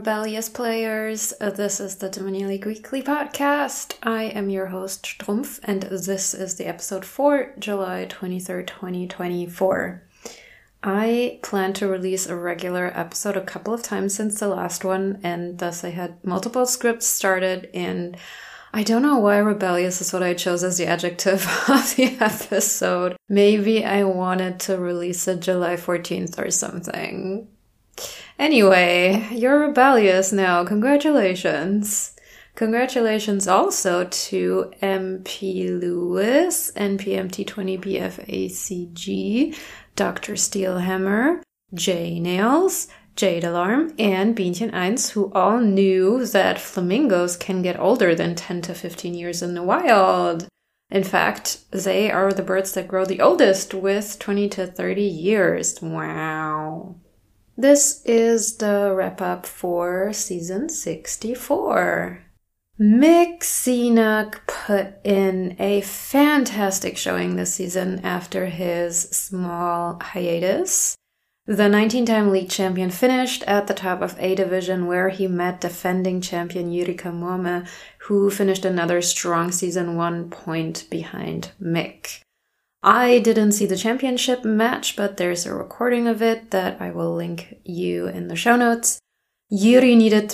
rebellious players. This is the Dominion League Weekly Podcast. I am your host, Strumpf, and this is the episode for July 23rd, 2024. I plan to release a regular episode a couple of times since the last one, and thus I had multiple scripts started, and I don't know why rebellious is what I chose as the adjective of the episode. Maybe I wanted to release it July 14th or something. Anyway, you're rebellious now. Congratulations. Congratulations also to MP Lewis, NPMT20BFACG, Dr. Steelhammer, J Nails, Jade Alarm, and Bienchen 1, who all knew that flamingos can get older than 10 to 15 years in the wild. In fact, they are the birds that grow the oldest with 20 to 30 years. Wow. This is the wrap-up for season 64. Mick Cenac put in a fantastic showing this season after his small hiatus. The 19-time league champion finished at the top of A division where he met defending champion Jyrka Muome, who finished another strong season 1 point behind Mick. I didn't see the championship match, but there's a recording of it that I will link you in the show notes. Jyri needed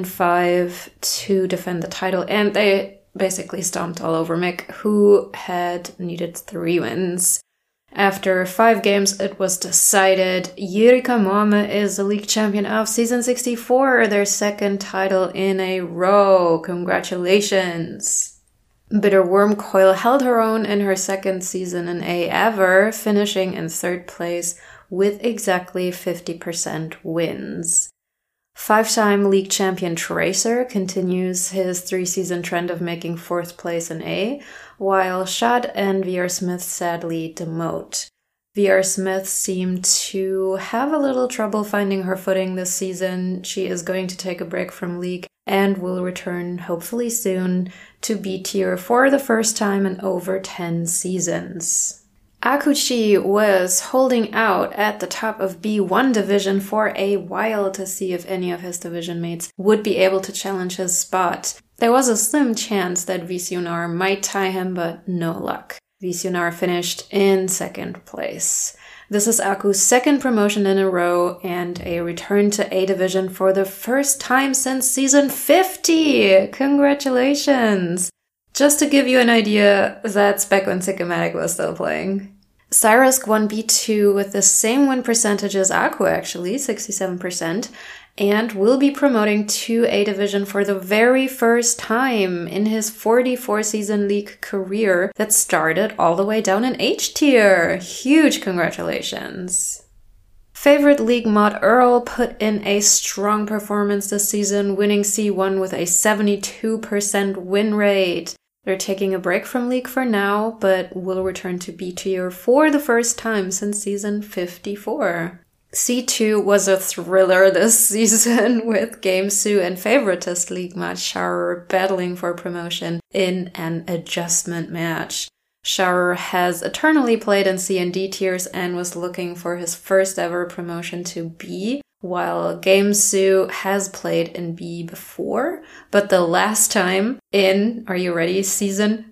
3.5 to defend the title, and they basically stomped all over Mick, who had needed 3 wins. After 5 games, it was decided Jyrka Muome is the league champion of season 64, their second title in a row. Congratulations! Bitter Wormcoil held her own in her second season in A ever, finishing in 3rd place with exactly 50% wins. 5-time league champion Tracer continues his 3-season trend of making 4th place in A, while Shad and VR Smith sadly demote. VR Smith seemed to have a little trouble finding her footing this season. She is going to take a break from League and will return hopefully soon to B tier for the first time in over 10 seasons. Akuchi was holding out at the top of B1 division for a while to see if any of his division mates would be able to challenge his spot. There was a slim chance that Visionar might tie him, but no luck. Visionar finished in 2nd place. This is Aku's 2nd promotion in a row and a return to A division for the first time since season 50! Congratulations! Just to give you an idea, that's back when Sycomatic was still playing. Cyrisk won B2 with the same win percentage as Aku actually, 67%, and will be promoting to A division for the very first time in his 44-season league career that started all the way down in H tier. Huge congratulations. Favorite league mod Earl put in a strong performance this season, winning C1 with a 72% win rate. They're taking a break from League for now, but will return to B tier for the first time since season 54. C2 was a thriller this season with Gamesu and favoritist League mod Shower battling for promotion in an adjustment match. Shower has eternally played in C and D tiers and was looking for his first ever promotion to B, while Gamesu has played in B before, but the last time in, are you ready, season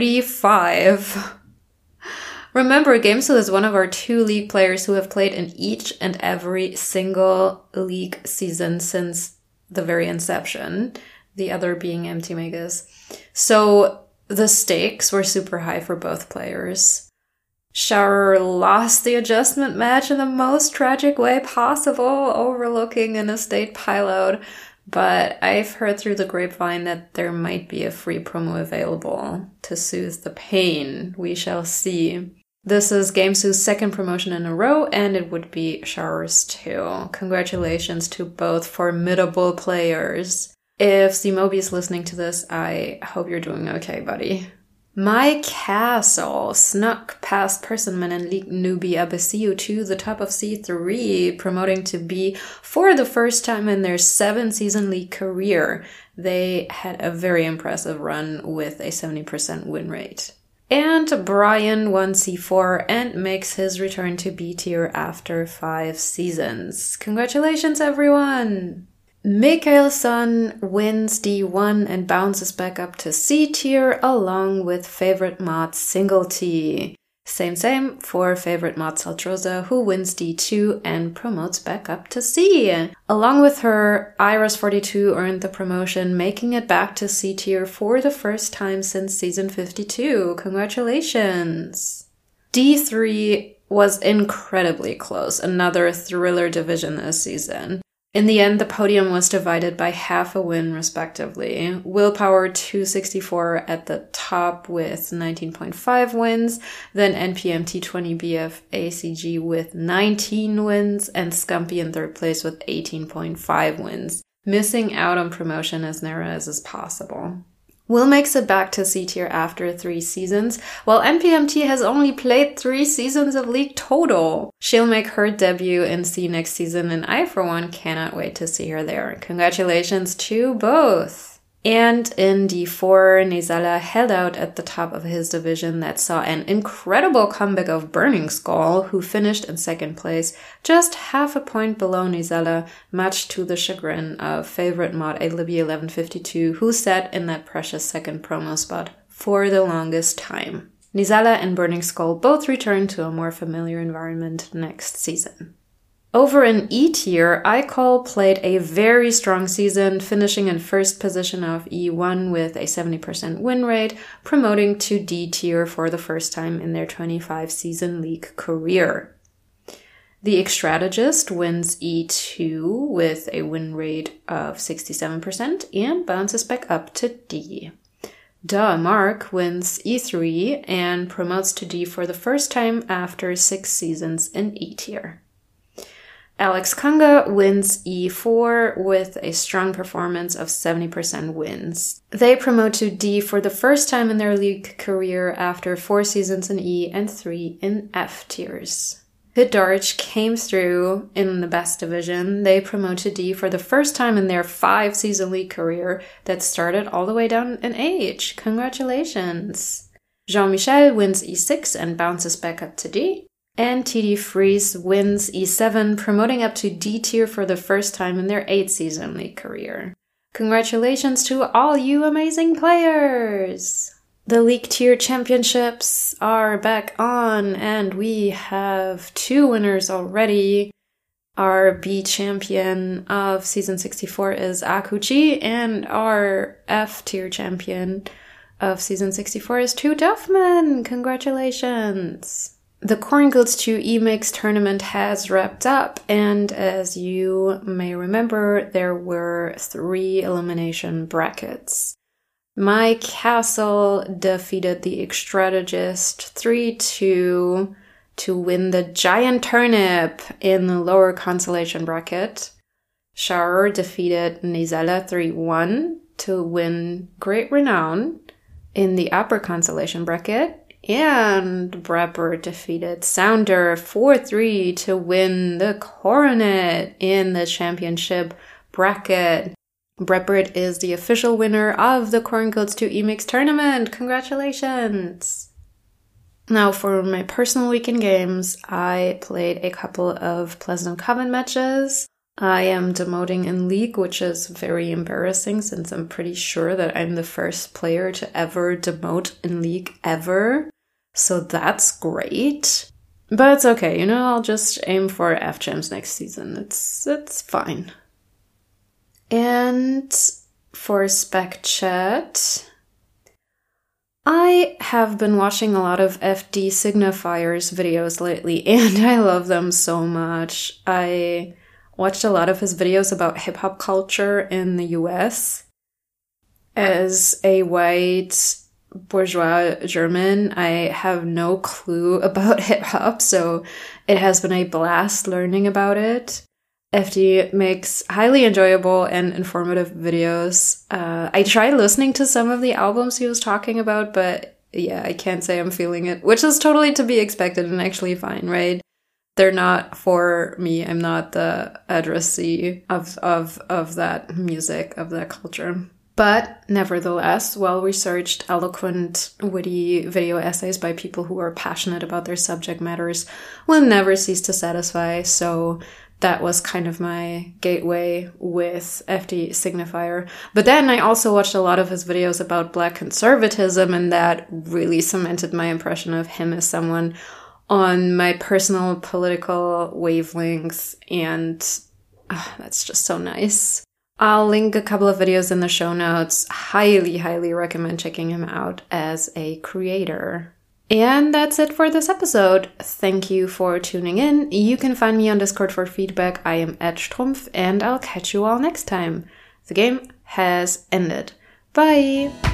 35. Remember, Gamesu is one of our 2 league players who have played in each and every single league season since the very inception, the other being MT Megas. So the stakes were super high for both players. Shower lost the adjustment match in the most tragic way possible, overlooking an estate pilout, but I've heard through the grapevine that there might be a free promo available to soothe the pain. We shall see. This is Gamesu's 2nd promotion in a row, and it would be Shower's too. Congratulations to both formidable players. If Zmobi is listening to this, I hope you're doing okay, buddy. My Castle snuck past Personman and League newbie Abesiu to the top of C3, promoting to B for the first time in their 7-season league career. They had a very impressive run with a 70% win rate. And Brian won C4 and makes his return to B tier after 5 seasons. Congratulations, everyone! Mikaelsson wins D1 and bounces back up to C tier along with favorite mod Singlety. Same for favorite mod Saltrosa, who wins D2 and promotes back up to C. Along with her, Iris42 earned the promotion, making it back to C tier for the first time since season 52. Congratulations! D3 was incredibly close, another thriller division this season. In the end, the podium was divided by half a win, respectively. Willpower 264 at the top with 19.5 wins, then NPMT 20BF ACG with 19 wins, and Scumpy in third place with 18.5 wins, missing out on promotion as narrow as is possible. Will makes it back to C tier after 3 seasons, while NPMT has only played 3 seasons of League total. She'll make her debut in C next season, and I, for one, cannot wait to see her there. Congratulations to both! And in D4, Nezala held out at the top of his division that saw an incredible comeback of Burning Skull, who finished in second place, just half a point below Nezala, much to the chagrin of favorite mod Libby1152, who sat in that precious second promo spot for the longest time. Nezala and Burning Skull both return to a more familiar environment next season. Over in E tier, iCall played a very strong season, finishing in first position of E1 with a 70% win rate, promoting to D tier for the first time in their 25-season league career. The Strategist wins E2 with a win rate of 67% and bounces back up to D. Mark wins E3 and promotes to D for the first time after 6 seasons in E tier. Alex Kanga wins E4 with a strong performance of 70% wins. They promote to D for the first time in their league career after 4 seasons in E and 3 in F tiers. Hidarch came through in the best division. They promote to D for the first time in their 5-season league career that started all the way down in age. Congratulations! Jean-Michel wins E6 and bounces back up to D. And TD Freeze wins E7, promoting up to D tier for the first time in their 8-season league career. Congratulations to all you amazing players! The League Tier Championships are back on, and we have 2 winners already. Our B champion of Season 64 is Akuchi, and our F Tier champion of Season 64 is 2 Duffman! Congratulations! The Corn Guilds 2 EMIX tournament has wrapped up, and as you may remember, there were 3 elimination brackets. My Castle defeated the Strategist 3-2 to win the Giant Turnip in the lower consolation bracket. Shar defeated Nezala 3-1 to win Great Renown in the upper consolation bracket. And Brepper defeated Sounder 4-3 to win the Coronet in the championship bracket. Brepper is the official winner of the Corn Guilds 2 EMIX tournament. Congratulations! Now for my personal weekend games, I played a couple of Pleasant Coven matches. I am demoting in League, which is very embarrassing since I'm pretty sure that I'm the first player to ever demote in League ever. So that's great. But it's okay, I'll just aim for F-Champs next season. It's fine. And for Spec Chat, I have been watching a lot of FD Signifiers videos lately, and I love them so much. I watched a lot of his videos about hip-hop culture in the US. As a white bourgeois German, I have no clue about hip-hop, so it has been a blast learning about it. FD makes highly enjoyable and informative videos. I tried listening to some of the albums he was talking about, but yeah, I can't say I'm feeling it, which is totally to be expected and actually fine, right? They're not for me. I'm not the addressee of that music, of that culture. But nevertheless, well-researched, eloquent, witty video essays by people who are passionate about their subject matters will never cease to satisfy. So that was kind of my gateway with FD Signifier. But then I also watched a lot of his videos about Black conservatism, and that really cemented my impression of him as someone on my personal political wavelengths, and that's just so nice. I'll link a couple of videos in the show notes. Highly, highly recommend checking him out as a creator. And that's it for this episode. Thank you for tuning in. You can find me on Discord for feedback. I am @Strumpf, and I'll catch you all next time. The game has ended. Bye!